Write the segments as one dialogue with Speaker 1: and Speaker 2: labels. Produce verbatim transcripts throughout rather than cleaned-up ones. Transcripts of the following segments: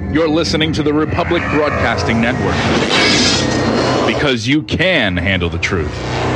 Speaker 1: You're listening to the Republic Broadcasting Network. Because you can handle the truth.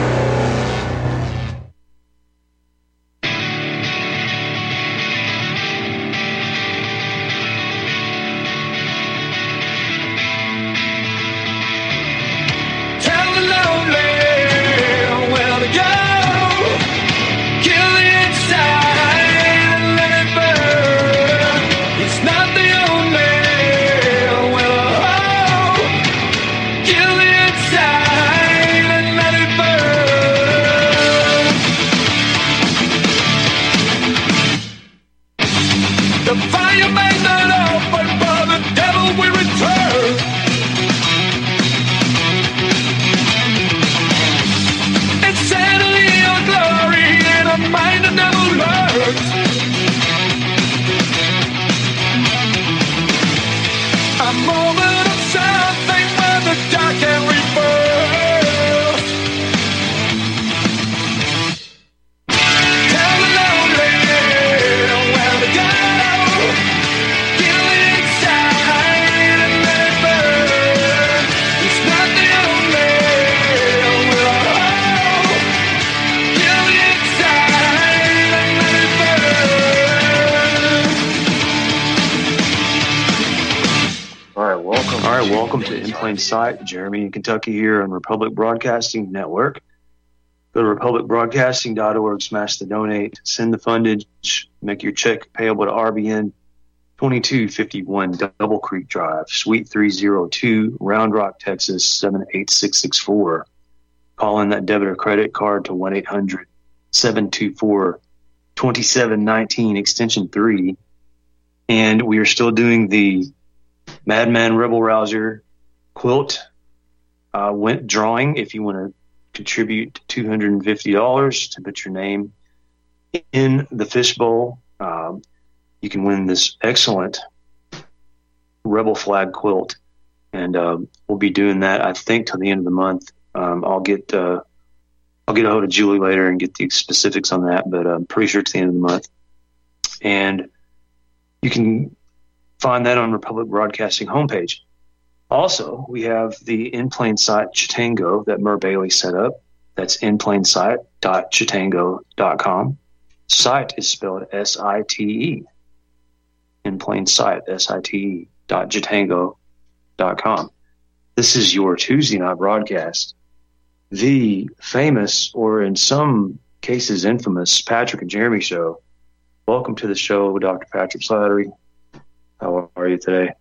Speaker 2: Welcome to In Plain Sight. Jeremy in Kentucky here on Republic Broadcasting Network. Go to republic broadcasting dot org, smash the donate, send the fundage, make your check payable to R B N twenty-two fifty-one Double Creek Drive, Suite three oh two, Round Rock, Texas seven eight six six four. Call in that debit or credit card to one eight hundred seven two four two seven one nine, extension three. And we are still doing the Madman Rebel Rouser quilt uh, went drawing. If you want to contribute two hundred fifty dollars to put your name in the fishbowl, um, you can win this excellent Rebel flag quilt. And um, we'll be doing that, I think, till the end of the month. Um, I'll get uh, I'll get a hold of Julie later and get the specifics on that, but I'm pretty sure it's the end of the month. And you can find that on Republic Broadcasting homepage. Also, we have the In Plain Sight Chitango that Mur Bailey set up. That's in plain sight dot chitango dot com. Sight is spelled S I T E. In Plain Sight, S I T E dot chitango dot com. This is your Tuesday night broadcast. The famous, or in some cases infamous, Patrick and Jeremy show. Welcome to the show, Doctor Patrick Slattery. How are you today?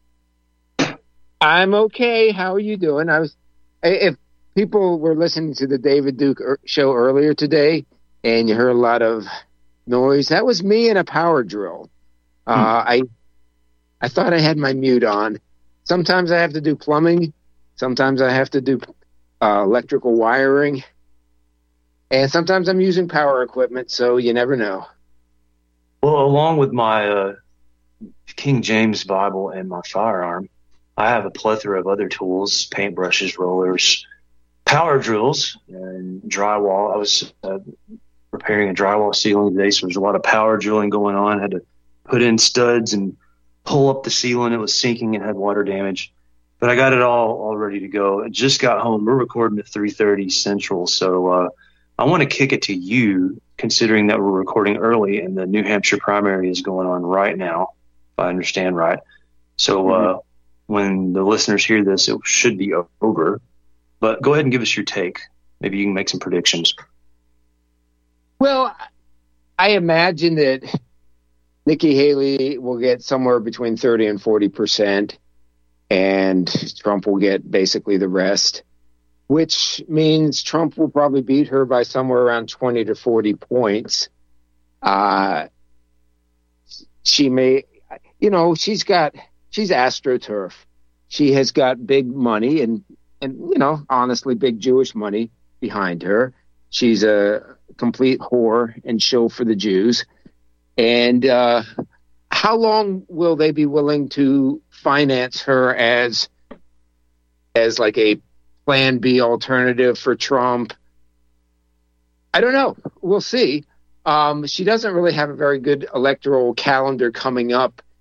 Speaker 3: I'm okay. How are you doing? I was, if people were listening to the David Duke show earlier today, and you heard a lot of noise, that was me in a power drill. Hmm. Uh, I, I thought I had my mute on. Sometimes I have to do plumbing. Sometimes I have to do uh, electrical wiring, and sometimes I'm using power equipment. So you never know.
Speaker 2: Well, along with my uh, King James Bible and my firearm, I have a plethora of other tools: paintbrushes, rollers, power drills, and drywall. I was uh, repairing a drywall ceiling today, so there's a lot of power drilling going on. I had to put in studs and pull up the ceiling. It was sinking and had water damage. But I got it all, all ready to go. I just got home. We're recording at three thirty Central, so uh, I want to kick it to you, considering that we're recording early and the New Hampshire primary is going on right now, if I understand right. So uh, mm-hmm. when the listeners hear this, it should be over. But go ahead and give us your take. Maybe you can make some predictions.
Speaker 3: Well, I imagine that Nikki Haley will get somewhere between thirty and forty percent, and Trump will get basically the rest, which means Trump will probably beat her by somewhere around twenty to forty points. Uh, she may, you know, she's got, she's AstroTurf. She has got big money and, and, you know, honestly, big Jewish money behind her. She's a complete whore and shill for the Jews. And uh, how long will they be willing to finance her as as like a plan B alternative for Trump? I don't know. We'll see. Um, she doesn't really have a very good electoral calendar coming up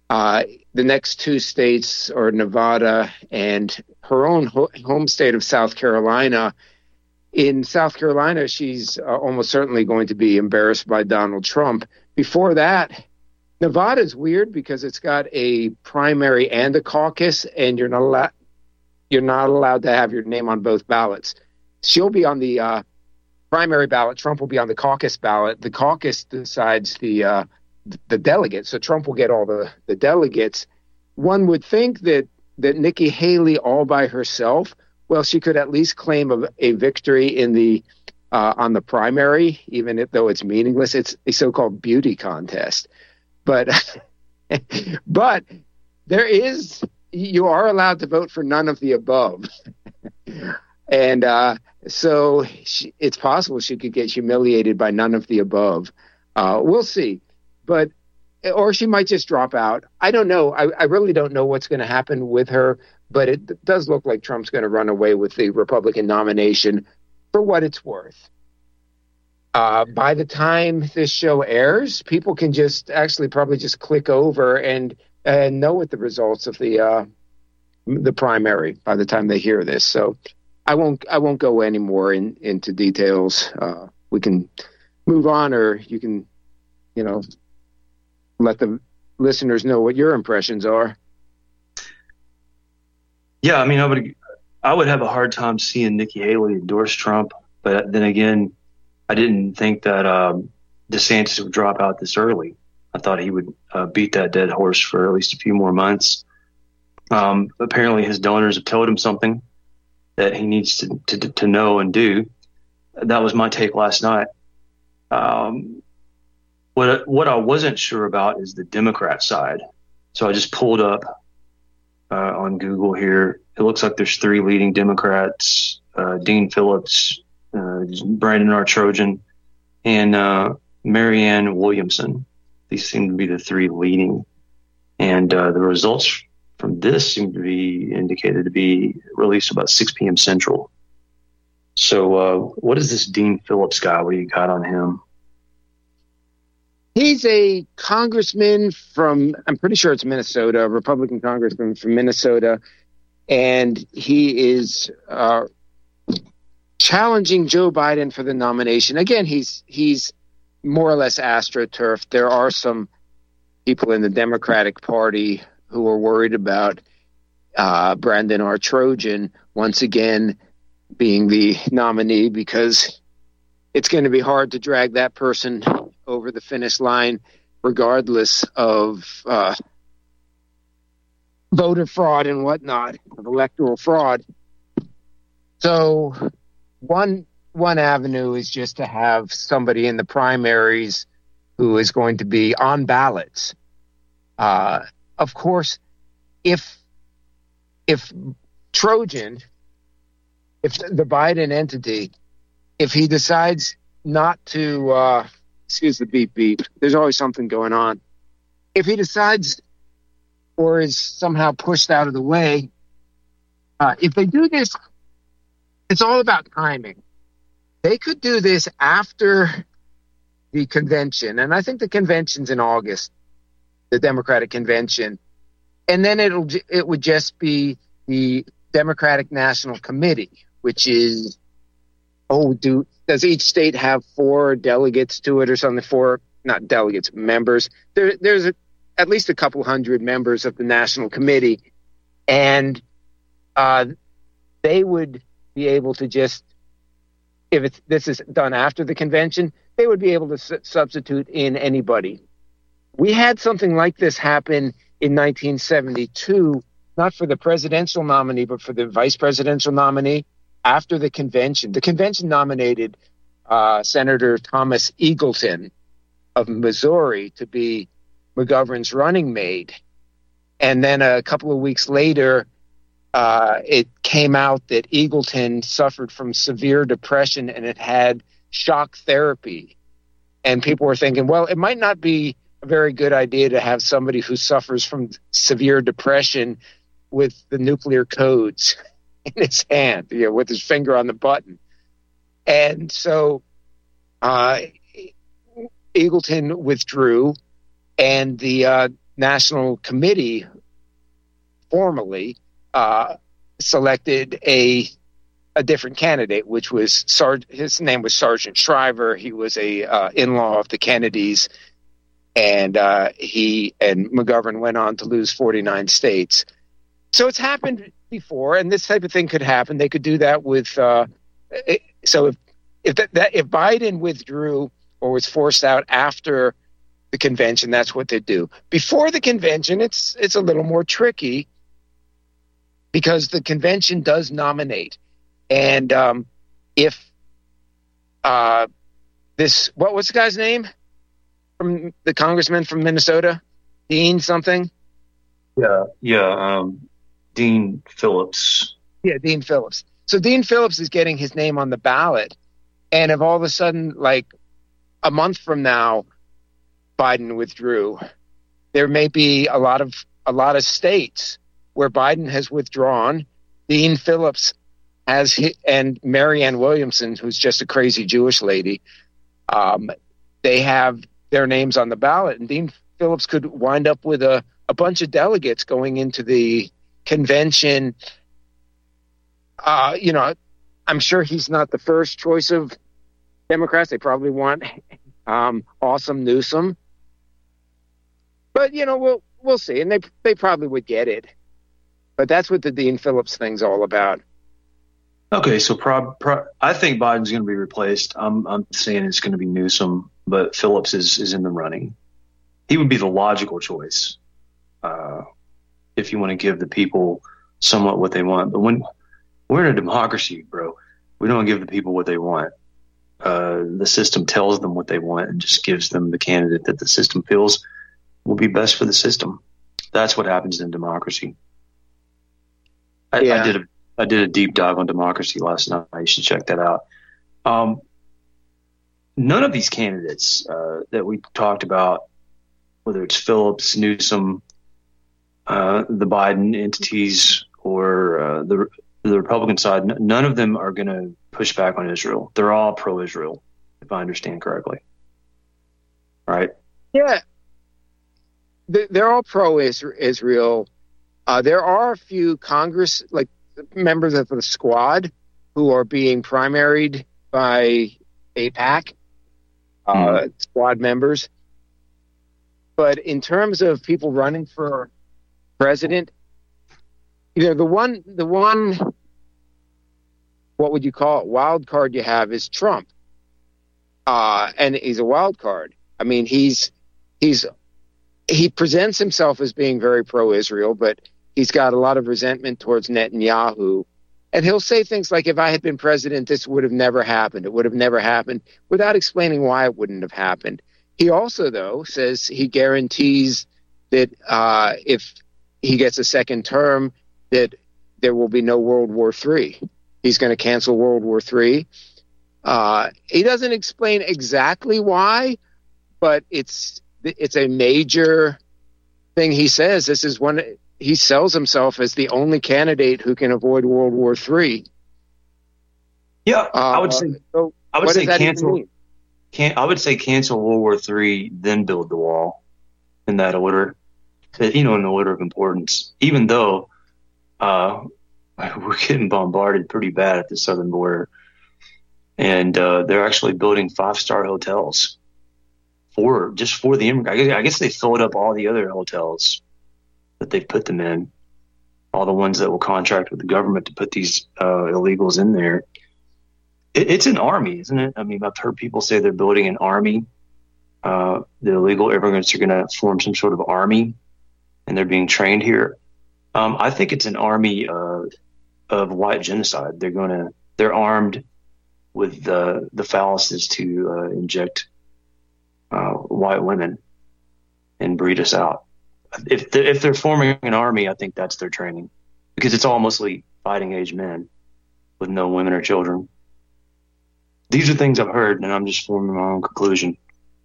Speaker 3: Uh, the next two states are Nevada and her own ho- home state of South Carolina. In South Carolina, she's uh, almost certainly going to be embarrassed by Donald Trump. Before that, Nevada's weird because it's got a primary and a caucus, and you're not allowed you're not allowed to have your name on both ballots. She'll be on the uh, primary ballot. Trump will be on the caucus ballot. The caucus decides the uh, the delegates, so Trump will get all the, the delegates. One would think that that Nikki Haley all by herself, well, she could at least claim a, a victory in the uh, on the primary, even if, though it's meaningless. It's a so-called beauty contest. But but there is, you are allowed to vote for none of the above. And uh, so she, it's possible she could get humiliated by none of the above. Uh, we'll see. But, or she might just drop out. I don't know. I, I really don't know what's going to happen with her, but it does look like Trump's going to run away with the Republican nomination for what it's worth. Uh, by the time this show airs, people can just actually probably just click over and, and know what the results of the, uh, the primary by the time they hear this. So I won't, I won't go any more in, into details. Uh, we can move on, or you can, you know, let the listeners know what your impressions are.
Speaker 2: Yeah, I mean, I would I would have a hard time seeing Nikki Haley endorse Trump, but then again, I didn't think that um, DeSantis would drop out this early. I thought he would uh, beat that dead horse for at least a few more months. Um, apparently, his donors have told him something that he needs to to, to know and do. That was my take last night. Um, What what I wasn't sure about is the Democrat side. So I just pulled up uh, on Google here. It looks like there's three leading Democrats: uh, Dean Phillips, uh, Brandon R. Trojan, and uh, Marianne Williamson. These seem to be the three leading, and uh, the results from this seem to be indicated to be released about six p.m. Central. So uh, what is this Dean Phillips guy? What do you got on him?
Speaker 3: He's a congressman from, I'm pretty sure it's Minnesota, a Republican congressman from Minnesota, and he is uh, challenging Joe Biden for the nomination. Again, he's he's more or less astroturf. There are some people in the Democratic Party who are worried about uh, Brandon R. Trojan once again being the nominee, because it's going to be hard to drag that person over the finish line, regardless of uh, voter fraud and whatnot, of electoral fraud. So one one avenue is just to have somebody in the primaries who is going to be on ballots. Uh, of course, if if Trojan, if the Biden entity, if he decides not to, uh, excuse the beep beep, there's always something going on. If he decides or is somehow pushed out of the way, uh, if they do this, it's all about timing. They could do this after the convention, and I think the convention's in August, the Democratic convention, and then it'll it would just be the Democratic National Committee, which is, oh, do does each state have four delegates to it or something? Four, not delegates, members. There, there's a, at least a couple hundred members of the National Committee, and uh, they would be able to just, if it's, this is done after the convention, they would be able to su- substitute in anybody. We had something like this happen in nineteen seventy-two, not for the presidential nominee, but for the vice presidential nominee. After the convention, the convention nominated uh, Senator Thomas Eagleton of Missouri to be McGovern's running mate. And then a couple of weeks later, uh, it came out that Eagleton suffered from severe depression and it had shock therapy. And people were thinking, well, it might not be a very good idea to have somebody who suffers from severe depression with the nuclear codes in his hand, you know, with his finger on the button. And so uh, Eagleton withdrew, and the uh, National Committee formally uh, selected a a different candidate, which was Sar- his name was Sergeant Shriver. He was a uh, in-law of the Kennedys, and uh, he and McGovern went on to lose forty-nine states. So it's happened before, and this type of thing could happen. They could do that with. Uh, it, so if if that, that if Biden withdrew or was forced out after the convention, that's what they do. Before the convention, it's it's a little more tricky because the convention does nominate. And um, if uh, this, what was the guy's name from the congressman from Minnesota, Dean something?
Speaker 2: Yeah, yeah, um, Dean Phillips.
Speaker 3: Yeah, Dean Phillips. So Dean Phillips is getting his name on the ballot, and if all of a sudden, like a month from now, Biden withdrew, there may be a lot of a lot of states where Biden has withdrawn. Dean Phillips has hit, and Marianne Williamson, who's just a crazy Jewish lady, um, they have their names on the ballot, and Dean Phillips could wind up with a, a bunch of delegates going into the convention. Uh, you know, I'm sure he's not the first choice of Democrats. They probably want um, awesome Newsom, but you know, we'll we'll see, and they they probably would get it. But that's what the Dean Phillips thing's all about.
Speaker 2: Okay, so prob, prob, I think Biden's going to be replaced. I'm I'm saying it's going to be Newsom, but Phillips is, is in the running. He would be the logical choice uh, if you want to give the people somewhat what they want. But when we're in a democracy, bro, we don't give the people what they want. Uh, the system tells them what they want and just gives them the candidate that the system feels will be best for the system. That's what happens in democracy. I, yeah. I did a I did a deep dive on democracy last night. You should check that out. Um, none of these candidates uh, that we talked about, whether it's Phillips, Newsom, uh, the Biden entities, or uh, the the Republican side, n- none of them are going to push back on Israel. They're all pro-Israel, if I understand correctly. Right?
Speaker 3: Yeah. They're all pro-Israel. Uh, there are a few Congress, like, members of the squad who are being primaried by AIPAC, uh, mm. squad members. But in terms of people running for president, you know, the one, the one, what would you call it, wild card you have is Trump. Uh, and he's a wild card. I mean, he's, he's, he presents himself as being very pro-Israel, but he's got a lot of resentment towards Netanyahu. And he'll say things like, if I had been president, this would have never happened. It would have never happened, without explaining why it wouldn't have happened. He also, though, says he guarantees that uh, if he gets a second term, that there will be no World War Three. He's going to cancel World War Three. Uh, he doesn't explain exactly why, but it's it's a major thing he says. This is one... He sells himself as the only candidate who can avoid World War Three.
Speaker 2: Yeah, uh, I would say.
Speaker 3: So
Speaker 2: I would say cancel. Can I would say cancel World War Three, then build the wall, in that order. You know, in the order of importance. Even though uh, we're getting bombarded pretty bad at the southern border, and uh, they're actually building five-star hotels for just for the immigrants. I guess they filled up all the other hotels that they've put them in, all the ones that will contract with the government to put these uh, illegals in there. It, it's an army, isn't it? I mean, I've heard people say they're building an army. Uh, the illegal immigrants are going to form some sort of army, and they're being trained here. Um, I think it's an army uh, of white genocide. They're going to, they're armed with the the phalluses to uh, inject uh, white women and breed us out. If they're, if they're forming an army, I think that's their training, because it's all mostly fighting age men with no women or children. These are things I've heard, and I'm just forming my own conclusion.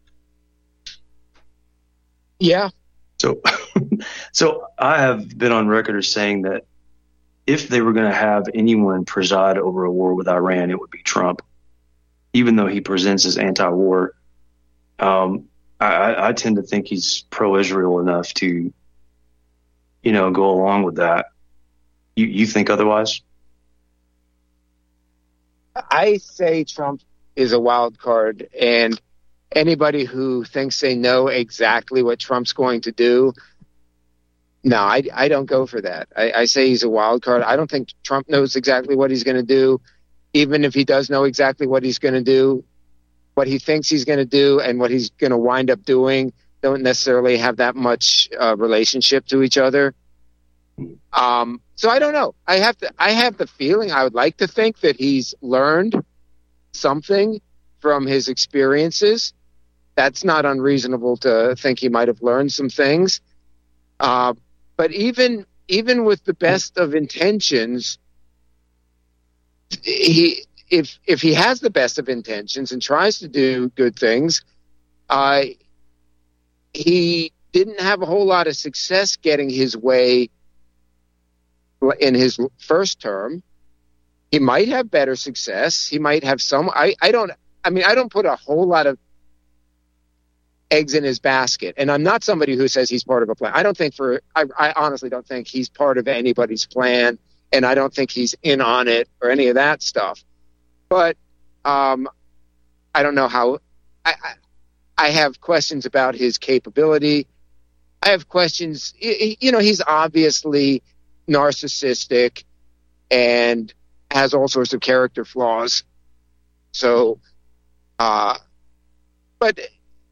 Speaker 3: Yeah.
Speaker 2: So, so I have been on record as saying that if they were going to have anyone preside over a war with Iran, it would be Trump, even though he presents as anti-war. Um, I, I tend to think he's pro-Israel enough to, you know, go along with that. You you think otherwise?
Speaker 3: I say Trump is a wild card, and anybody who thinks they know exactly what Trump's going to do, no, I, I don't go for that. I, I say he's a wild card. I don't think Trump knows exactly what he's going to do. Even if he does know exactly what he's going to do, what he thinks he's going to do and what he's going to wind up doing don't necessarily have that much uh, relationship to each other. Um, so I don't know. I have to. I have the feeling. I would like to think that he's learned something from his experiences. That's not unreasonable to think he might have learned some things. Uh, but even even with the best of intentions, he if if he has the best of intentions and tries to do good things, uh, he didn't have a whole lot of success getting his way in his first term. He might have better success. He might have some. I, I don't. I mean, I don't put a whole lot of eggs in his basket, and I'm not somebody who says he's part of a plan. I don't think for. I, I honestly don't think he's part of anybody's plan, and I don't think he's in on it or any of that stuff. But um, I don't know how. I, I I have questions about his capability. I have questions. You know, he's obviously narcissistic and has all sorts of character flaws. So, uh, but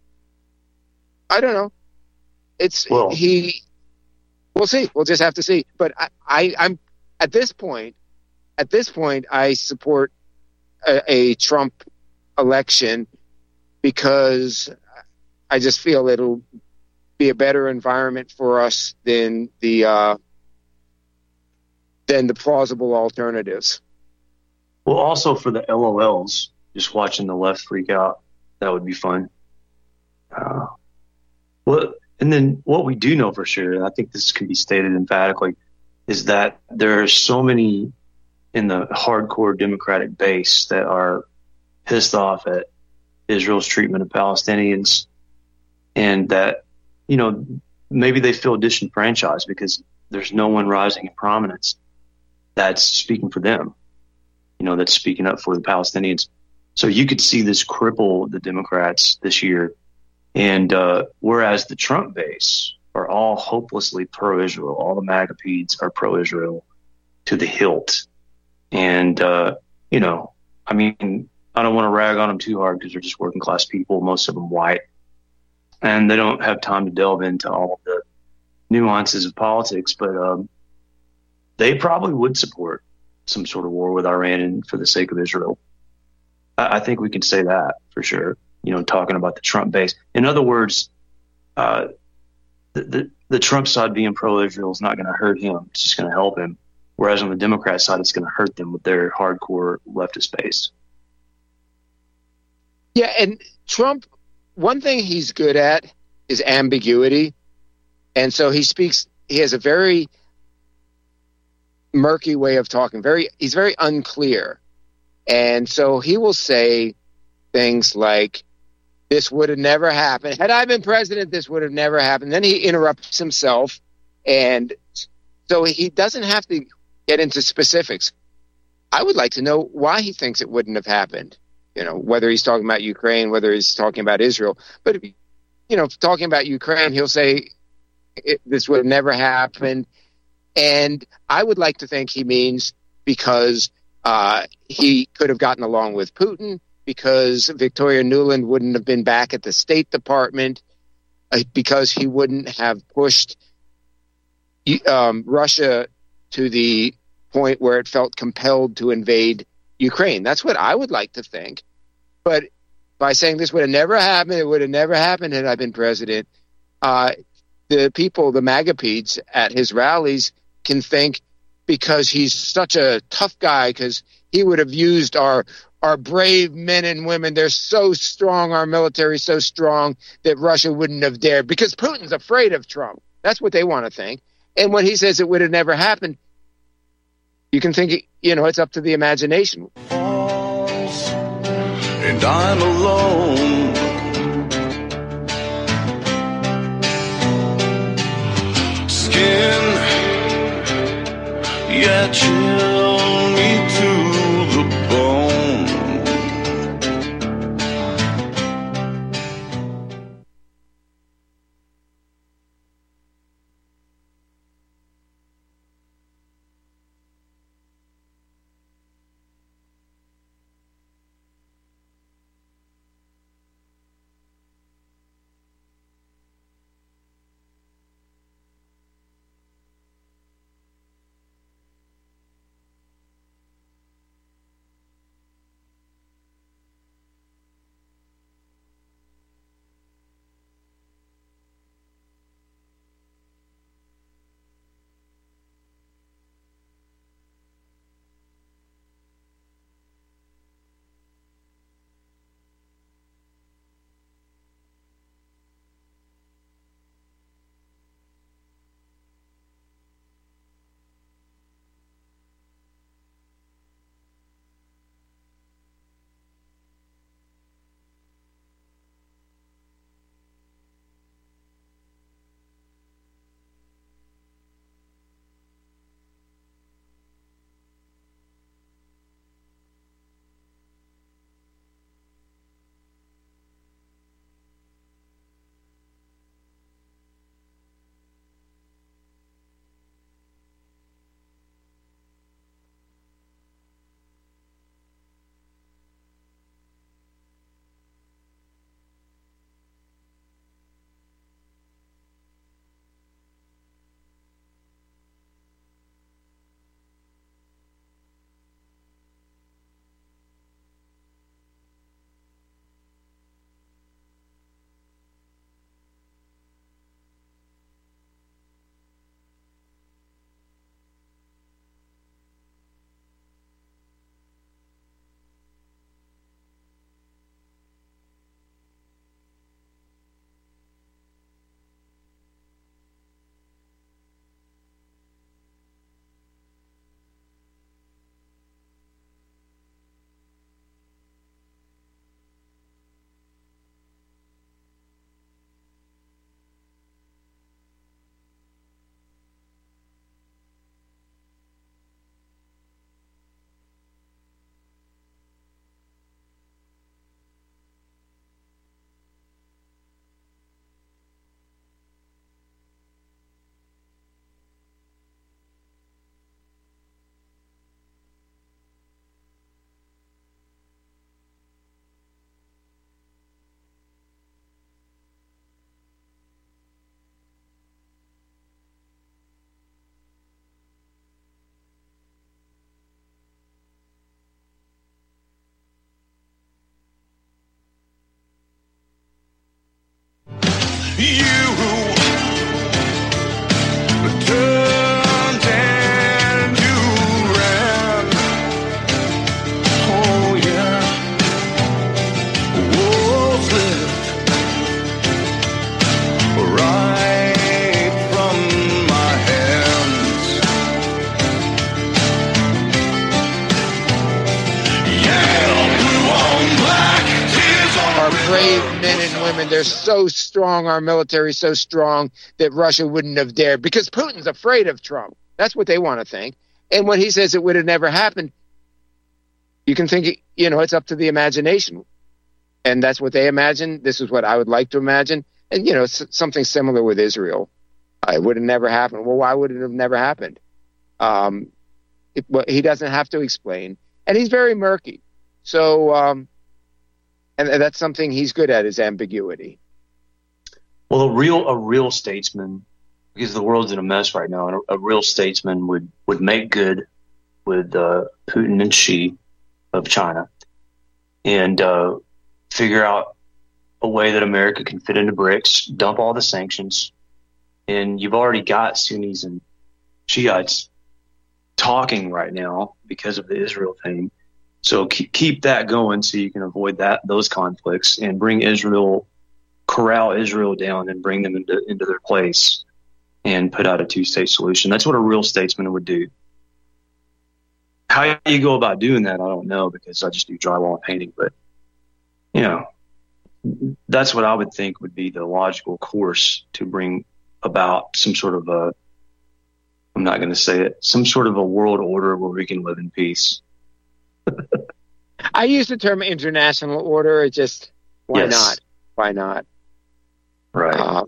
Speaker 3: I don't know. It's
Speaker 2: well,
Speaker 3: he. We'll see. We'll just have to see. But I, I, I'm at this point. At this point, I support a, a Trump election because I just feel it'll be a better environment for us than the uh, than the plausible alternatives.
Speaker 2: Well, also for the L O Ls, just watching the left freak out, that would be fun. Uh, well, and then what we do know for sure, and I think this can be stated emphatically, is that there are so many in the hardcore Democratic base that are pissed off at Israel's treatment of Palestinians, and that, you know, maybe they feel disenfranchised because there's no one rising in prominence that's speaking for them, you know, that's speaking up for the Palestinians. So you could see this cripple the Democrats this year. And uh, whereas the Trump base are all hopelessly pro-Israel, all the MAGA-peds are pro-Israel to the hilt. And, uh, you know, I mean, I don't want to rag on them too hard because they're just working class people, most of them white. And they don't have time to delve into all of the nuances of politics, but um, they probably would support some sort of war with Iran and for the sake of Israel. I, I think we can say that for sure, you know, talking about the Trump base. In other words, uh, the, the, the Trump side being pro-Israel is not going to hurt him. It's just going to help him. Whereas on the Democrat side, it's going to hurt them with their hardcore leftist base.
Speaker 3: Yeah, and Trump, one thing he's good at is ambiguity. And so he speaks, he has a very murky way of talking. Very, he's very unclear. And so he will say things like, this would have never happened. Had I been president, this would have never happened. Then he interrupts himself. And so he doesn't have to get into specifics. I would like to know why he thinks it wouldn't have happened. You know, whether he's talking about Ukraine, whether he's talking about Israel. But, if, you know, talking about Ukraine, he'll say it, this would have never happened. And I would like to think he means because uh, he could have gotten along with Putin, because Victoria Nuland wouldn't have been back at the State Department, uh, because he wouldn't have pushed um, Russia to the point where it felt compelled to invade Ukraine. That's what I would like to think. But by saying this would have never happened, it would have never happened had I been president, uh, the people, the MAGA-peds at his rallies can think because he's such a tough guy, because he would have used our our brave men and women. They're so strong, our military is so strong that Russia wouldn't have dared, because Putin's afraid of Trump. That's what they want to think. And when he says it would have never happened, you can think, you know, it's up to the imagination.
Speaker 4: And I'm alone. skin. Yeah, chill me to the bone. You turned and you ran. Oh yeah, wolves lived right from my hands. Yeah, blue on black, tears on
Speaker 3: Our brave men and women, they're so strong, our military is so strong that Russia wouldn't have dared, because Putin's afraid of Trump. That's what they want to think. And when he says it would have never happened, you can think, you know, it's up to the imagination. And that's what they imagine. This is what I would like to imagine. And, you know, s- something similar with Israel. Uh, it would have never happened. Well, why would it have never happened? Um, it, well, he doesn't have to explain. And he's very murky. So, um, and that's something he's good at, is ambiguity.
Speaker 2: Well, a real a real statesman, because the world's in a mess right now, and a, a real statesman would, would make good with uh, Putin and Xi of China, and uh, figure out a way that America can fit into BRICS, dump all the sanctions, and you've already got Sunnis and Shiites talking right now because of the Israel thing. So keep, keep that going so you can avoid that those conflicts, and bring Israel, corral Israel down and bring them into, into their place, and put out a two-state solution. That's what a real statesman would do. How you go about doing that, I don't know, because I just do drywall and painting. But, you know, that's what I would think would be the logical course to bring about some sort of a I'm not going to say it, some sort of a world order where we can live in peace.
Speaker 3: I use the term international order. It just, why
Speaker 2: Yes.
Speaker 3: not? Why not?
Speaker 2: Right.
Speaker 3: Uh,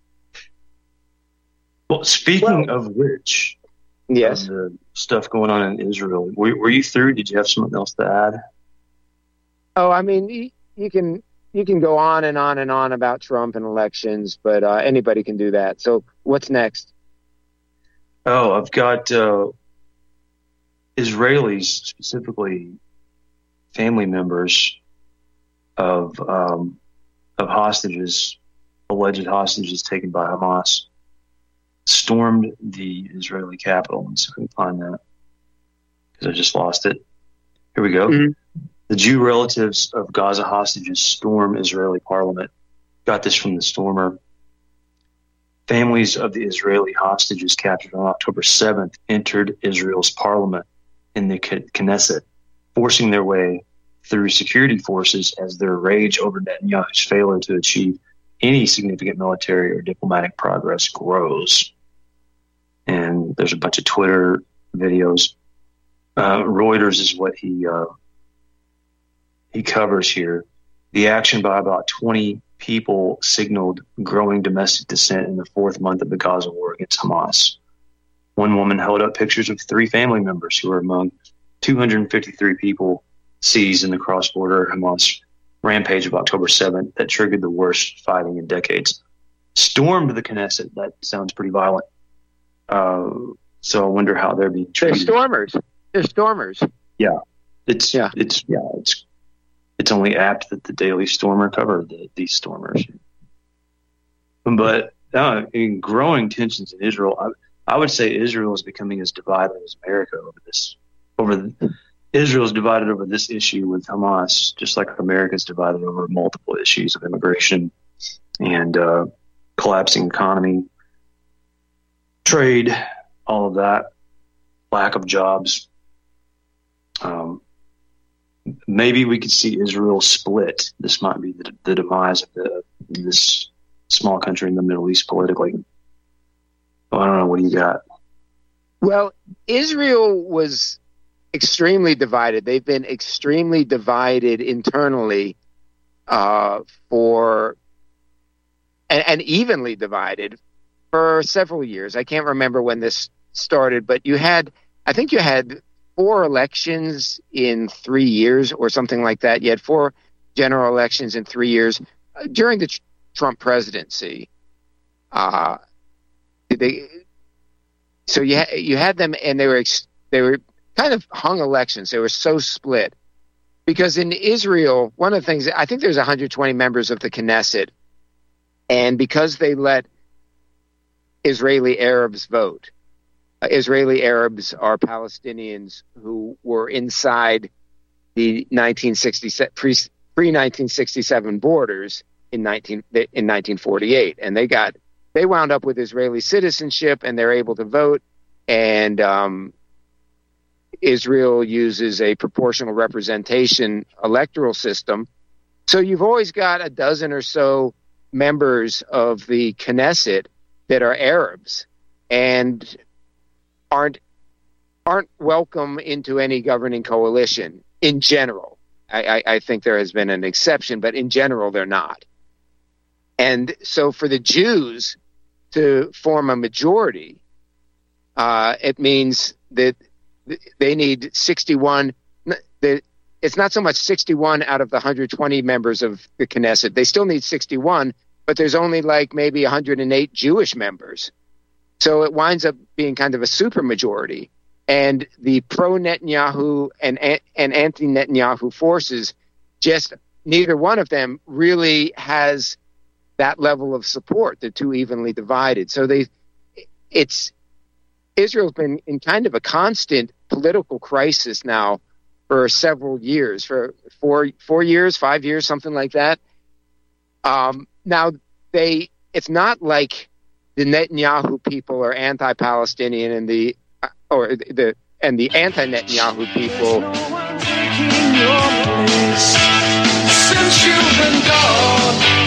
Speaker 2: well, speaking of which,
Speaker 3: yes.
Speaker 2: of the stuff going on in Israel, were, were you through? Did you have something else to add?
Speaker 3: Oh, I mean, you, you can you can go on and on and on about Trump and elections, but uh, anybody can do that. So what's next?
Speaker 2: Oh, I've got uh, Israelis, specifically family members of um, of hostages, alleged hostages taken by Hamas, stormed the Israeli capital. Let's see if we can find that, because I just lost it. Here we go.
Speaker 3: Mhm.
Speaker 2: The Jew relatives of Gaza hostages storm Israeli parliament. Got this from the Stormer. Families of the Israeli hostages captured on October seventh entered Israel's parliament in the Knesset, forcing their way through security forces as their rage over Netanyahu's failure to achieve any significant military or diplomatic progress grows. And there's a bunch of Twitter videos. Uh, Reuters is what he uh, he covers here. The action by about twenty people signaled growing domestic dissent in the fourth month of the Gaza war against Hamas. One woman held up pictures of three family members who were among two hundred fifty-three people seized in the cross-border Hamas rampage of October seventh that triggered the worst fighting in decades. Stormed the Knesset. That sounds pretty violent. Uh, so I wonder how they're being
Speaker 3: They're
Speaker 2: treated.
Speaker 3: stormers. They're stormers.
Speaker 2: Yeah, it's
Speaker 3: Yeah.
Speaker 2: it's yeah, it's it's only apt that the Daily Stormer covered the, these stormers. But uh, in growing tensions in Israel, I, I would say Israel is becoming as divided as America over this. Over the, Israel is divided over this issue with Hamas, just like America is divided over multiple issues of immigration and uh, collapsing economy, trade, all of that, lack of jobs. Um, maybe we could see Israel split. This might be the, the demise of the, this small country in the Middle East politically. Well, I don't know. What do you got?
Speaker 3: Well, Israel was extremely divided. They've been extremely divided internally uh, for and, and evenly divided for several years. I can't remember when this started, but you had, I think you had four elections in three years or something like that. You had four general elections in three years uh, during the tr- Trump presidency. Uh, they, so you ha- you had them, and they were ex- they were kind of hung elections. They were so split because in Israel, one of the things, I think there's one hundred twenty members of the Knesset, and because they let Israeli Arabs vote. Uh, Israeli Arabs are Palestinians who were inside the nineteen sixty-seven pre nineteen sixty-seven borders in nineteen in nineteen forty-eight, and they got they wound up with Israeli citizenship, and they're able to vote. And um, Israel uses a proportional representation electoral system, so you've always got a dozen or so members of the Knesset that are Arabs and aren't aren't welcome into any governing coalition in general. I, I, I think there has been an exception, but in general, they're not. And so for the Jews to form a majority, uh, it means that they need sixty-one. The, it's not so much sixty-one out of the one hundred twenty members of the Knesset. They still need sixty-one, but there's only like maybe one hundred eight Jewish members. So it winds up being kind of a supermajority. And the pro-Netanyahu and, and anti-Netanyahu forces, just neither one of them really has that level of support. They're too evenly divided. So they, it's Israel's been in kind of a constant political crisis now for several years, for four four years, five years, something like that. Um, now they, it's not like the Netanyahu people are anti-Palestinian and the or the and the anti-Netanyahu people.
Speaker 4: Since you've been gone.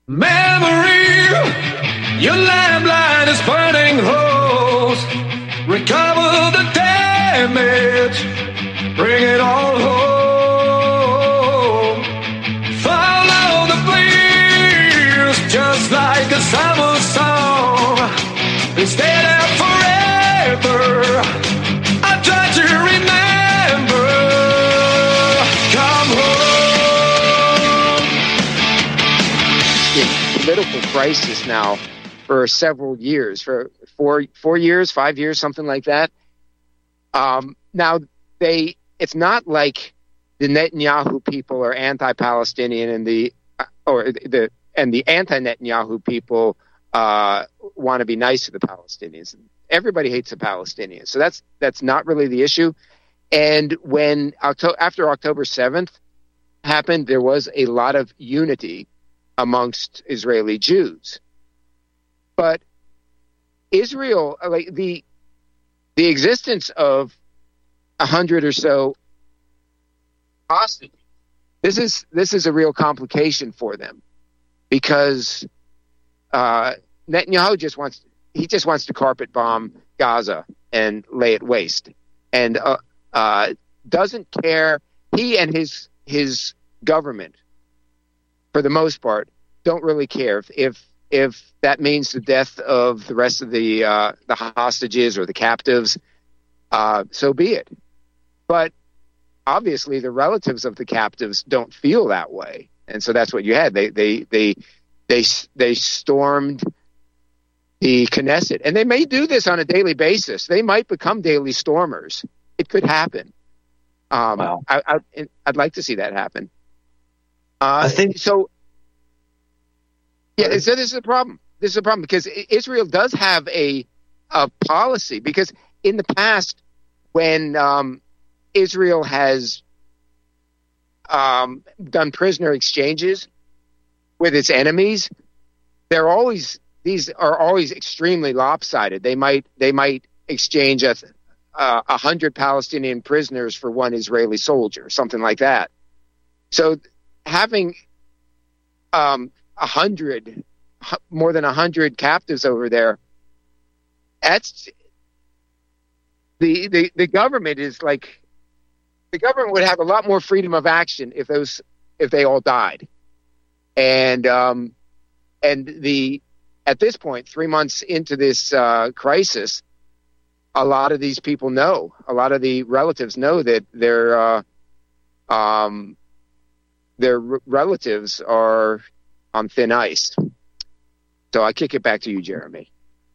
Speaker 4: Memory, your landline is burning holes. Recover the damage, bring it all home. Follow the bleeds, just like a summer song. They stay there forever. I try to remember. Come home.
Speaker 3: In political crisis now for several years, for four four years, five years, something like that. Um, now they, it's not like the Netanyahu people are anti-Palestinian and the or the and the anti-Netanyahu people uh, want to be nice to the Palestinians. Everybody hates the Palestinians, so that's that's not really the issue. And when after October seventh happened, there was a lot of unity amongst Israeli Jews. But Israel, like the the existence of a hundred or so hostages, this is this is a real complication for them, because uh, Netanyahu just wants he just wants to carpet bomb Gaza and lay it waste, and uh, uh, doesn't care. He and his his government, for the most part, don't really care if if, if that means the death of the rest of the uh, the hostages or the captives. Uh, so be it. But obviously, the relatives of the captives don't feel that way, and so that's what you had. They they they they they stormed the Knesset, and they may do this on a daily basis. They might become daily stormers. It could happen. Um,
Speaker 2: Wow.
Speaker 3: I, I, I'd like to see that happen. Uh,
Speaker 2: I think
Speaker 3: so. Yeah, so this is a problem. This is a problem because Israel does have a a policy, because in the past, when um, Israel has um, done prisoner exchanges with its enemies, they're always these are always extremely lopsided. They might they might exchange a a uh, hundred Palestinian prisoners for one Israeli soldier, something like that. So having um, a hundred, more than a hundred captives over there, that's the, the the government is like the government would have a lot more freedom of action if those if they all died, and um, and the at this point, three months into this uh, crisis, a lot of these people know, a lot of the relatives know that their uh, um, their r- relatives are on thin ice. So I kick it back to you, Jeremy.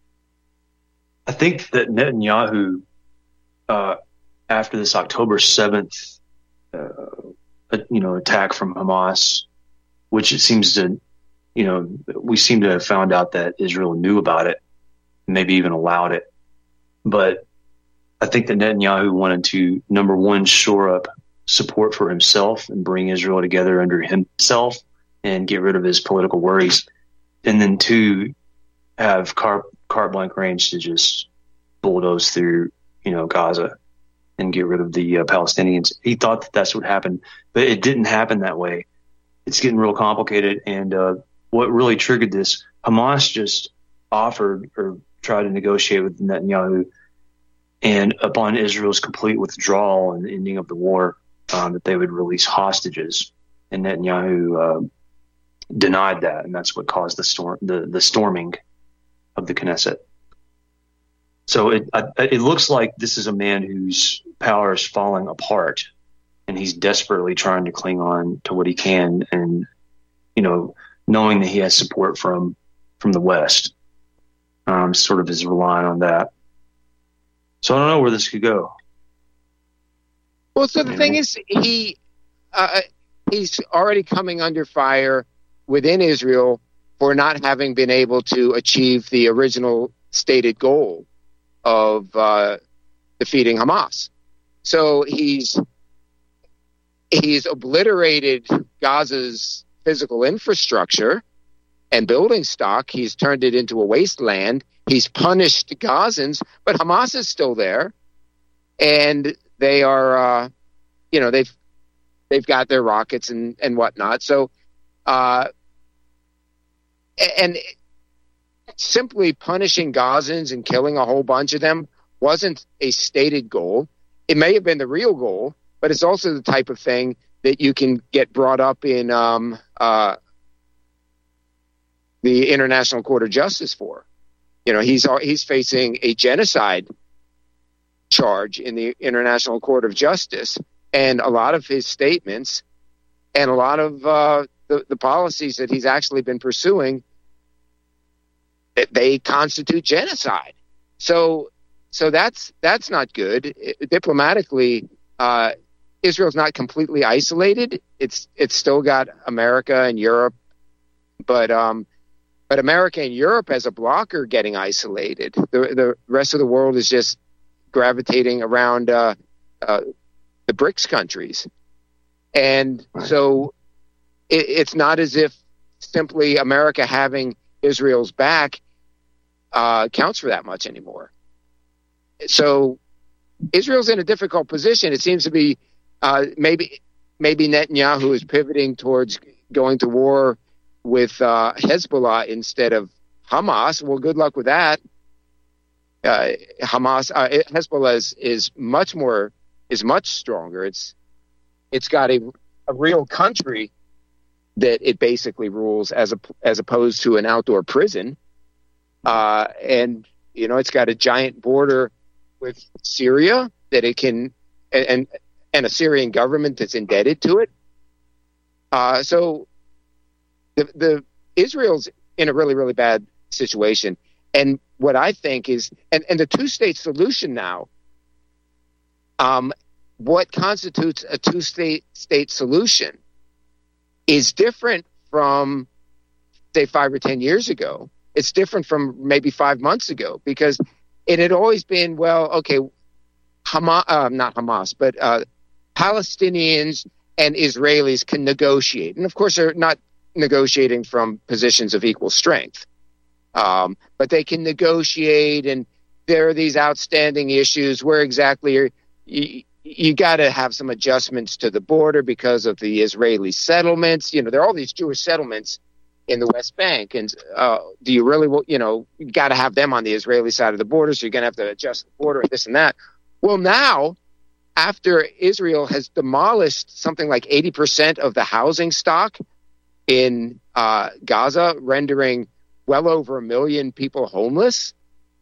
Speaker 2: I think that Netanyahu, uh, after this October seventh, uh, you know, attack from Hamas, which it seems to, you know, we seem to have found out that Israel knew about it, maybe even allowed it. But I think that Netanyahu wanted to, number one, shore up support for himself and bring Israel together under himself and get rid of his political worries. And then two, have carte, carte blanche range to just bulldoze through, you know, Gaza and get rid of the uh, Palestinians. He thought that that's what happened, but it didn't happen that way. It's getting real complicated. And uh, what really triggered this, Hamas just offered or tried to negotiate with Netanyahu, and upon Israel's complete withdrawal and the ending of the war, um, that they would release hostages. And Netanyahu uh, denied that, and that's what caused the storm, the, the storming of the Knesset. So it I, it looks like this is a man whose power is falling apart, and he's desperately trying to cling on to what he can, and you know, knowing that he has support from from the West, um, sort of is relying on that. So I don't know where this could go.
Speaker 3: Well, so the
Speaker 2: You
Speaker 3: thing
Speaker 2: know?
Speaker 3: is, he uh, he's already coming under fire within Israel for not having been able to achieve the original stated goal of uh, defeating Hamas. So he's he's obliterated Gaza's physical infrastructure and building stock. He's turned it into a wasteland. He's punished Gazans, but Hamas is still there, and they are, uh, you know, they've they've got their rockets and and whatnot. So uh, and simply punishing Gazans and killing a whole bunch of them wasn't a stated goal. It may have been the real goal, but it's also the type of thing that you can get brought up in um, uh, the International Court of Justice for. You know, he's he's facing a genocide charge in the International Court of Justice, and a lot of his statements and a lot of uh, the, the policies that he's actually been pursuing, they constitute genocide. So, so that's that's not good. It, diplomatically, uh, Israel's not completely isolated. It's it's still got America and Europe, but um, but America and Europe as a bloc are getting isolated. The the rest of the world is just gravitating around uh, uh, the BRICS countries, and so it, it's not as if simply America having Israel's back uh, counts for that much anymore. So Israel's in a difficult position. It seems to be uh, maybe maybe Netanyahu is pivoting towards going to war with uh, Hezbollah instead of Hamas. Well, good luck with that. Uh, Hamas, uh, Hezbollah is, is much more is much stronger. It's it's got a a real country that it basically rules as a as opposed to an outdoor prison, uh, and you know it's got a giant border with Syria that it can and and a Syrian government that's indebted to it. Uh, so the the Israel's in a really really bad situation, and what I think is and, and the two state solution now. Um, what constitutes a two state state solution is different from, say, five or ten years ago. It's different from maybe five months ago because it had always been, well, okay, Hamas, uh, not Hamas, but uh, Palestinians and Israelis can negotiate. And, of course, they're not negotiating from positions of equal strength. Um, but they can negotiate, and there are these outstanding issues where exactly are, you, you got to have some adjustments to the border because of the Israeli settlements. You know, there are all these Jewish settlements in the West Bank. And uh, do you really, you know, you got to have them on the Israeli side of the border. So you're going to have to adjust the border and this and that. Well, now, after Israel has demolished something like eighty percent of the housing stock in uh, Gaza, rendering well over a million people homeless,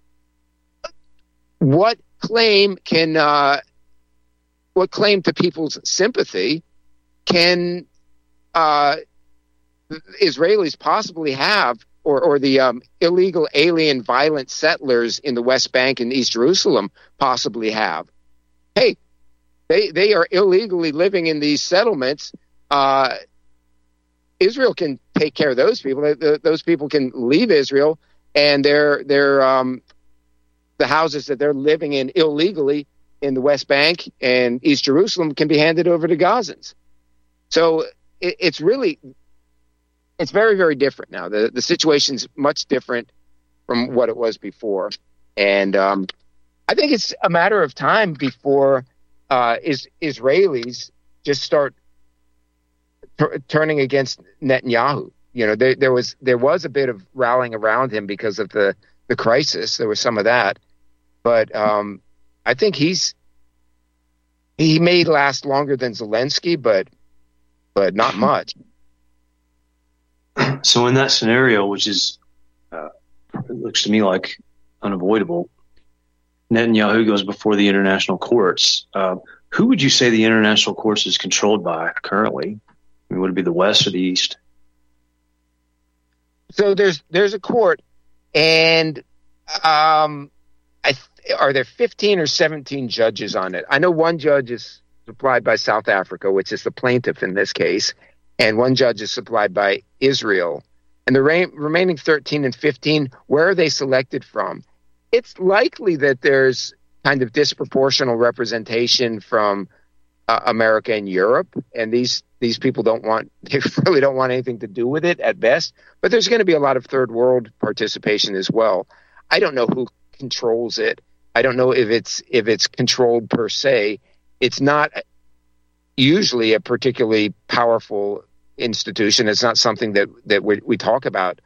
Speaker 3: what claim can, uh, what claim to people's sympathy can uh, Israelis possibly have, or, or the um, illegal alien violent settlers in the West Bank and East Jerusalem possibly have? Hey, they they are illegally living in these settlements. Uh, Israel can take care of those people. They, those people can leave Israel, and their their um, the houses that they're living in illegally in the West Bank and East Jerusalem can be handed over to Gazans. So it, it's really, it's very, very different now. The the situation's much different from what it was before. And um, I think it's a matter of time before uh, is, Israelis just start t- turning against Netanyahu. You know, there, there was there was a bit of rallying around him because of the, the crisis. There was some of that. But um, I think he's he may last longer than Zelensky, but but not much.
Speaker 2: So in that scenario, which is uh, it looks to me like unavoidable, Netanyahu goes before the international courts. Uh, who would you say the international courts is controlled by currently? I mean, would it be the West or the East?
Speaker 3: So there's there's a court, and um, I. Are there fifteen or seventeen judges on it? I know one judge is supplied by South Africa, which is the plaintiff in this case, and one judge is supplied by Israel. And the re- remaining thirteen and fifteen, where are they selected from? It's likely that there's kind of disproportional representation from uh, America and Europe, and these these people don't want, they really don't want anything to do with it at best. But there's going to be a lot of third world participation as well. I don't know who controls it. I don't know if it's if it's controlled per se. It's not usually a particularly powerful institution. It's not something that that we, we talk about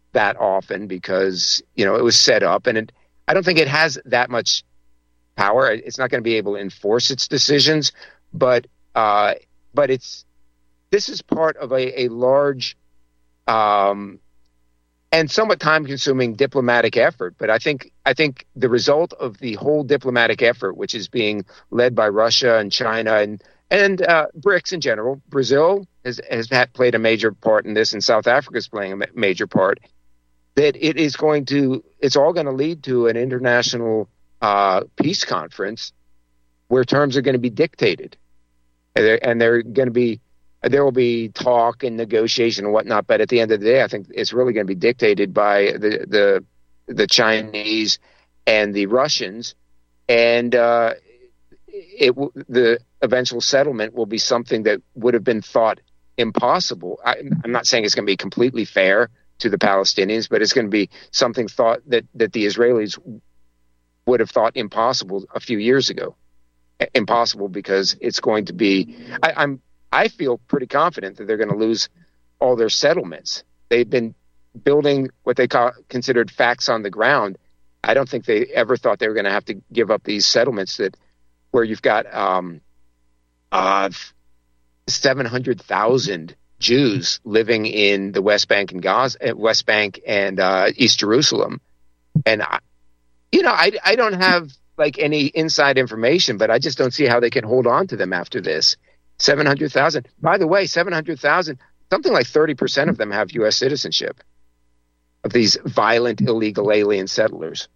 Speaker 3: that often because, you know, it was set up, and it, I don't think it has that much power. It's not going to be able to enforce its decisions, but uh, but it's this is part of a, a large um, and somewhat time-consuming diplomatic effort. But I think I think the result of the whole diplomatic effort, which is being led by Russia and China and and uh, BRICS in general, Brazil has has had, played a major part in this, and South Africa is playing a ma- major part. That it is going to, it's all going to lead to an international uh, peace conference where terms are going to be dictated, and they're, and they're going to be, there will be talk and negotiation and whatnot. But at the end of the day, I think it's really going to be dictated by the the, the Chinese and the Russians, and uh, it the eventual settlement will be something that would have been thought impossible. I, I'm not saying it's going to be completely fair to the Palestinians, but it's going to be something thought that, that the Israelis would have thought impossible a few years ago. Impossible because it's going to be. I, I'm. I feel pretty confident that they're going to lose all their settlements. They've been building what they call considered facts on the ground. I don't think they ever thought they were going to have to give up these settlements that where you've got um, uh, seven hundred thousand Jews living in the West Bank and Gaza, West Bank and uh, East Jerusalem, and I, you know, I I don't have like any inside information, but I just don't see how they can hold on to them after this. Seven hundred thousand. By the way, seven hundred thousand. Something like thirty percent of them have U S citizenship. Of these violent illegal alien settlers.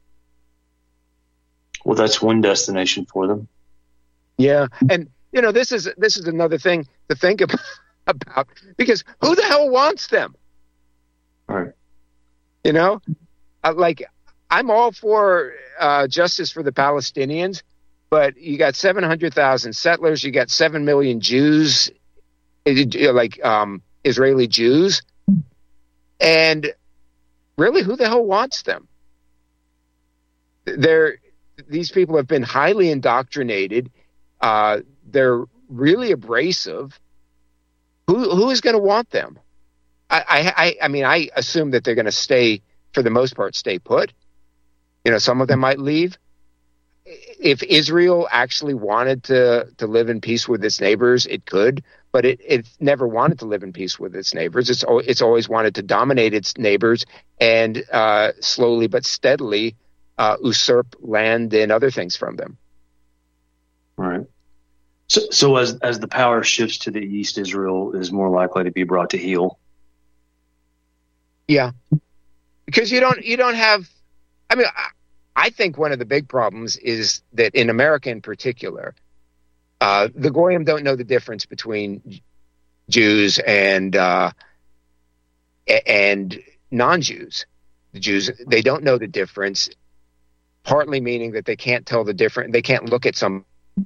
Speaker 2: Well, that's one destination for them.
Speaker 3: Yeah, and you know, this is this is another thing to think about. about because who the hell wants them?
Speaker 2: All right.
Speaker 3: You know, uh, like I'm all for uh, justice for the Palestinians, but you got seven hundred thousand settlers, you got seven million Jews, like um, Israeli Jews, and really, who the hell wants them? They're these people have been highly indoctrinated. Uh, they're really abrasive. Who who is going to want them? I, I I mean I assume that they're going to stay for the most part, stay put. You know, some of them might leave. If Israel actually wanted to to live in peace with its neighbors, it could, but it it never wanted to live in peace with its neighbors. It's it's always wanted to dominate its neighbors and uh, slowly but steadily uh, usurp land and other things from them.
Speaker 2: Right. So, so as as the power shifts to the east, Israel is more likely to be brought to heel.
Speaker 3: Yeah, because you don't you don't have. I mean, I, I think one of the big problems is that in America, in particular, uh, the Goyim don't know the difference between Jews and uh, and non-Jews. The Jews they don't know the difference. Partly meaning that they can't tell the difference. They can't look at some.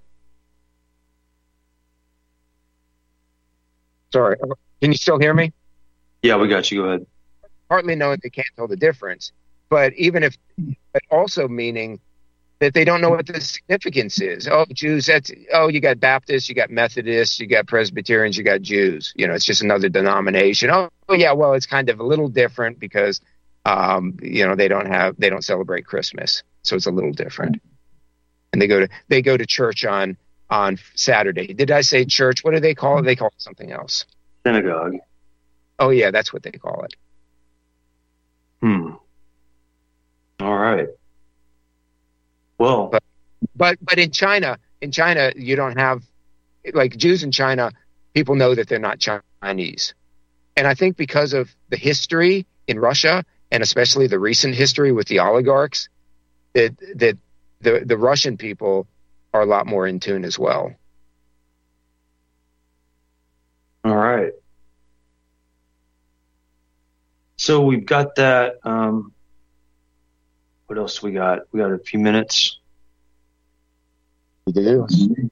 Speaker 3: Sorry, can you still hear me?
Speaker 2: Yeah, we got you. Go ahead.
Speaker 3: Partly knowing they can't tell the difference, but even if, but also meaning that they don't know what the significance is. Oh, Jews, that's, oh, you got Baptists, you got Methodists, you got Presbyterians, you got Jews. You know, it's just another denomination. Oh, yeah, well, it's kind of a little different because, um, you know, they don't have, they don't celebrate Christmas. So it's a little different. And they go to, they go to church on, on Saturday. Did I say church? What do they call it? They call it something else.
Speaker 2: Synagogue.
Speaker 3: Oh, yeah, that's what they call it.
Speaker 2: Hmm. All right. Well,
Speaker 3: but, but but in China, in China, you don't have like Jews in China. People know that they're not Chinese, and I think because of the history in Russia, and especially the recent history with the oligarchs, that that the the Russian people are a lot more in tune as well.
Speaker 2: All right. So we've got that. Um, what else we got? We got a few minutes.
Speaker 3: We do.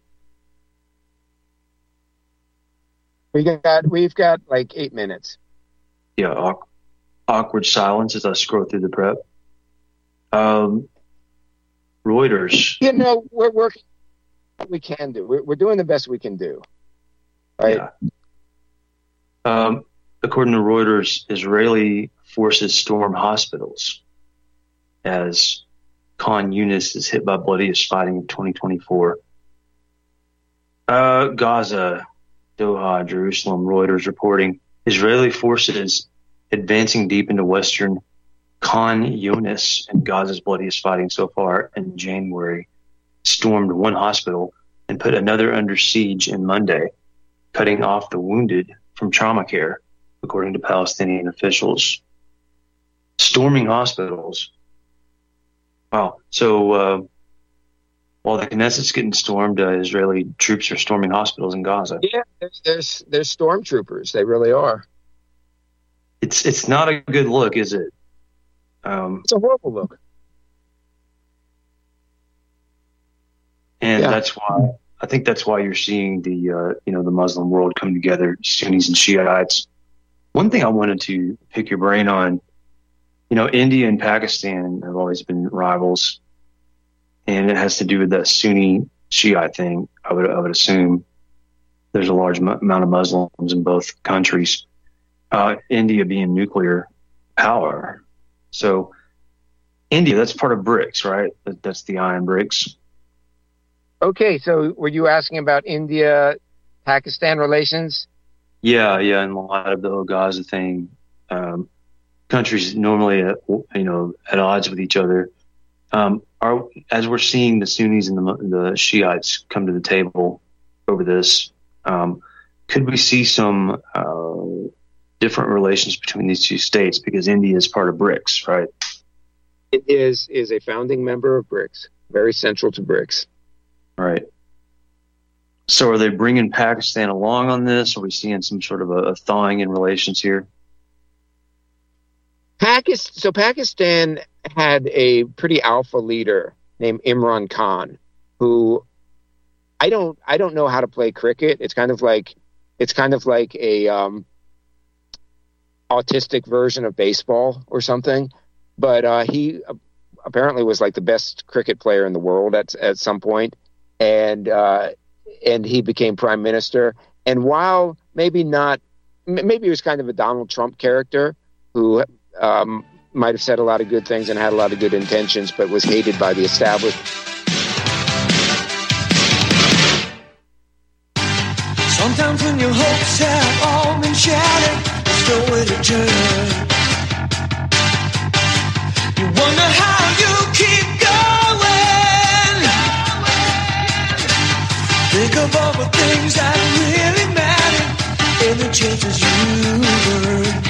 Speaker 3: We got. We've got like eight minutes.
Speaker 2: Yeah. Awkward, awkward silence as I scroll through the prep. Um, Reuters.
Speaker 3: You know, we're working. What we can do. We're, we're doing the best we can do. Right.
Speaker 2: Yeah. Um, according to Reuters, Israeli forces storm hospitals as Khan Yunis is hit by bloodiest fighting of twenty twenty-four. Uh, Gaza, Doha, Jerusalem, Reuters reporting Israeli forces advancing deep into western Khan Yunis and Gaza's bloodiest fighting so far in January stormed one hospital and put another under siege in Monday, cutting off the wounded from trauma care, according to Palestinian officials. Storming hospitals. Wow. So uh, while the Knesset's getting stormed, uh, Israeli troops are storming hospitals in Gaza.
Speaker 3: Yeah, there's there's, there's stormtroopers. They really are.
Speaker 2: It's it's not a good look, is it? Um,
Speaker 3: It's a horrible look.
Speaker 2: And
Speaker 3: Yeah.
Speaker 2: that's why I think that's why you're seeing the uh, you know the Muslim world come together, Sunnis and Shiites. One thing I wanted to pick your brain on, you know, India and Pakistan have always been rivals, and it has to do with that Sunni Shiite thing. I would I would assume there's a large m- amount of Muslims in both countries. Uh, India being nuclear power, so India, that's part of BRICS, right? That, that's the iron BRICS.
Speaker 3: Okay, so were you asking about India-Pakistan relations?
Speaker 2: Yeah, yeah. In light of the whole Gaza thing, um, countries normally, at, you know, at odds with each other. Um, are as we're seeing the Sunnis and the, the Shiites come to the table over this, um, could we see some uh, different relations between these two states? Because India is part of BRICS, right?
Speaker 3: It is is a founding member of BRICS, very central to BRICS.
Speaker 2: Right. So are they bringing Pakistan along on this? Are we seeing some sort of a, a thawing in relations here?
Speaker 3: Pakistan, so Pakistan had a pretty alpha leader named Imran Khan, who I don't I don't know how to play cricket. It's kind of like it's kind of like a um, autistic version of baseball or something. But uh, he apparently was like the best cricket player in the world at at some point. And uh, and he became prime minister. And while maybe not, maybe he was kind of a Donald Trump character who um, might have said a lot of good things and had a lot of good intentions, but was hated by the establishment.
Speaker 4: Sometimes when your hopes have all been shattered, there's nowhere to turn. You wonder how you keep going. Think of all the things that really matter and the chances you earned.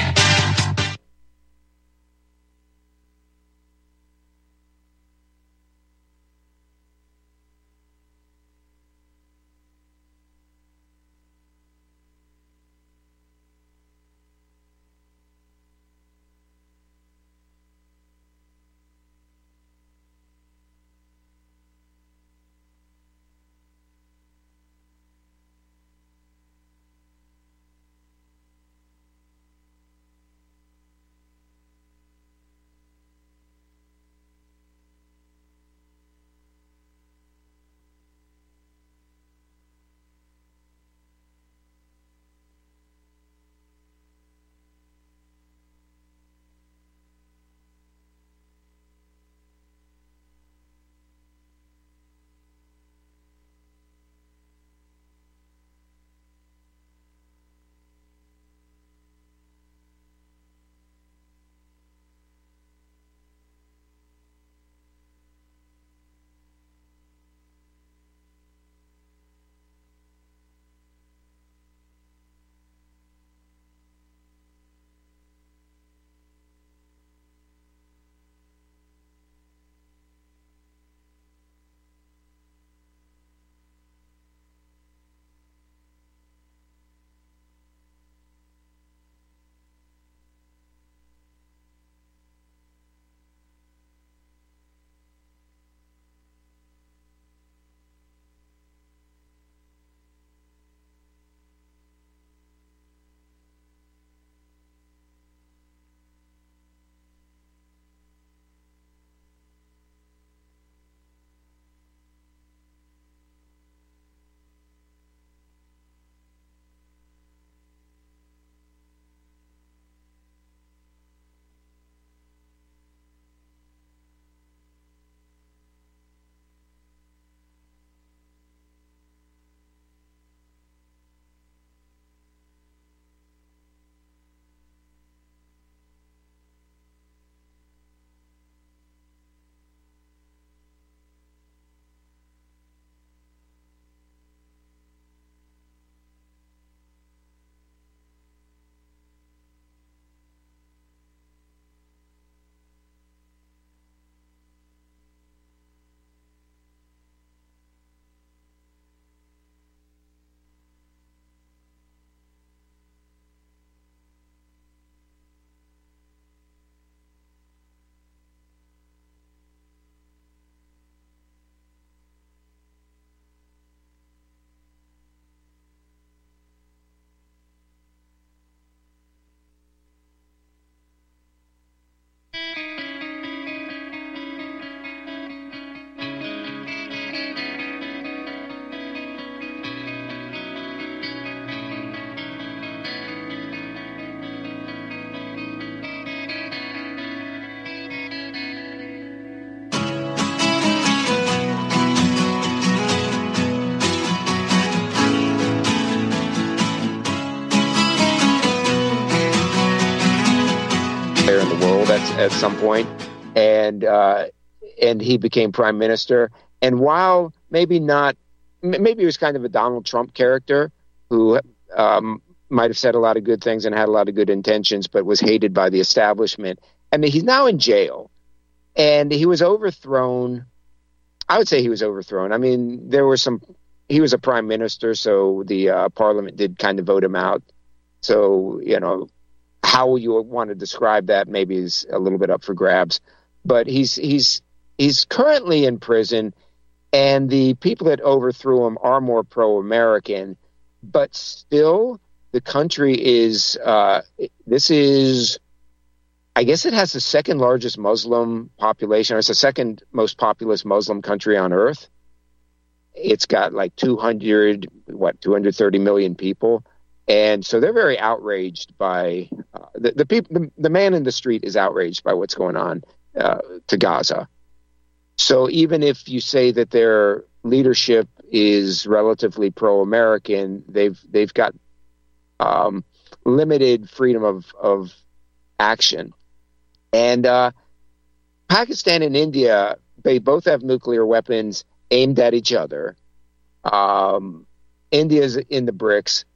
Speaker 3: at, at some point, and uh, and he became prime minister. And while maybe not, maybe he was kind of a Donald Trump character who um, might have said a lot of good things and had a lot of good intentions, but was hated by the establishment. I mean, he's now in jail, and he was overthrown. I would say he was overthrown. I mean, there were some. He was a prime minister, so the uh, parliament did kind of vote him out. So, you know, how you want to describe that maybe is a little bit up for grabs. But he's he's he's currently in prison, and the people that overthrew him are more pro-American. But still, the country is uh, this is. I guess it has the second largest Muslim population, or it's the second most populous Muslim country on earth. It's got like two hundred, what, two hundred thirty million people. And so they're very outraged by uh, the, the people. The, the man in the street is outraged by what's going on uh, to Gaza. So even if you say that their leadership is relatively pro-American, they've they've got um, limited freedom of, of action. And uh, Pakistan and India, they both have nuclear weapons aimed at each other. Um, India's in the BRICS.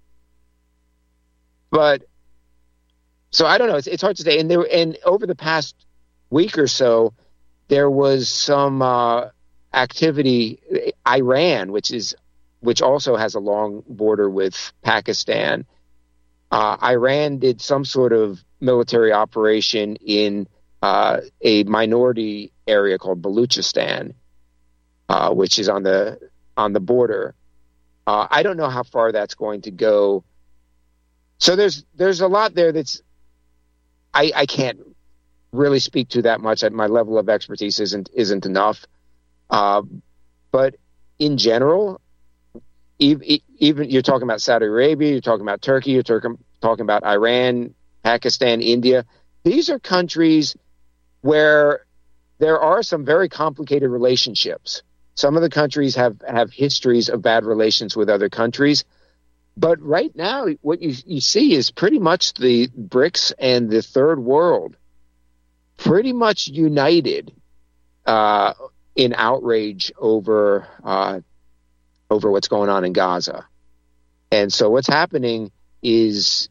Speaker 3: But, so I don't know, it's, it's hard to say. And there, and over the past week or so, there was some uh, activity. Iran, which is, which also has a long border with Pakistan. Uh, Iran did some sort of military operation in uh, a minority area called Baluchistan, uh, which is on the on the border. Uh, I don't know how far that's going to go. So there's there's a lot there that's I, I can't really speak to that much. My level of expertise isn't isn't enough. Uh, but in general, even, even you're talking about Saudi Arabia, you're talking about Turkey, you're talking talking about Iran, Pakistan, India. These are countries where there are some very complicated relationships. Some of the countries have, have histories of bad relations with other countries. But right now, what you, you see is pretty much the BRICS and the third world pretty much united uh, in outrage over uh, over what's going on in Gaza. And so what's happening is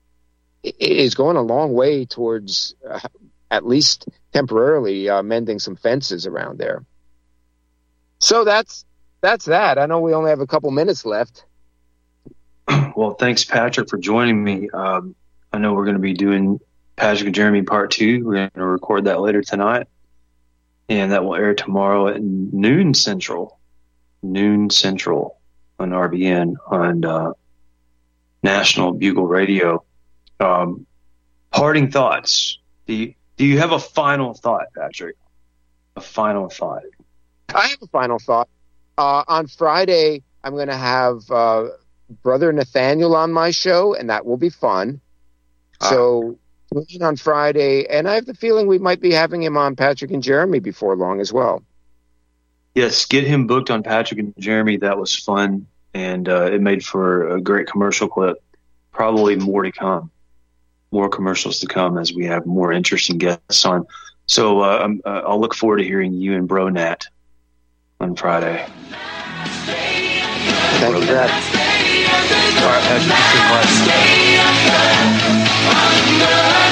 Speaker 3: is going a long way towards, uh, at least temporarily, uh, mending some fences around there. So that's that's that. I know we only have a couple minutes left.
Speaker 2: Well, thanks, Patrick, for joining me. Um, I know we're going to be doing Patrick and Jeremy Part two. We're going to record that later tonight, and that will air tomorrow at noon Central, noon Central on R B N on uh, National Bugle Radio. Um, parting thoughts. Do you, do you have a final thought, Patrick? A final thought.
Speaker 3: I have a final thought. Uh, on Friday, I'm going to have uh, Brother Nathaniel on my show, and that will be fun. Uh, so tune in on Friday, and I have the feeling we might be having him on Patrick and Jeremy before long as well.
Speaker 2: Yes, get him booked on Patrick and Jeremy. That was fun, and uh, it made for a great commercial clip. Probably more to come. More commercials to come as we have more interesting guests on. So uh, uh, I'll look forward to hearing you and Bro Nat on Friday.
Speaker 3: Thank you for that.
Speaker 2: All right, Patrick.